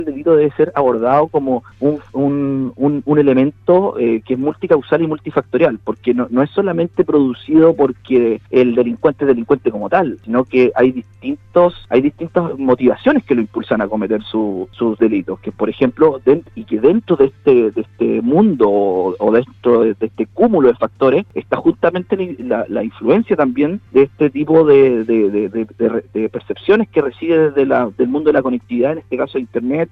el delito debe ser abordado como un elemento que es multicausal y multifactorial, porque no es solamente producido porque el delincuente es delincuente como tal, sino que hay distintas motivaciones que lo impulsan a cometer sus delitos, que por ejemplo, dentro de este mundo o dentro de este cúmulo de factores está justamente la influencia también de este tipo de percepciones que recibe del mundo de la conectividad, en este caso de Internet,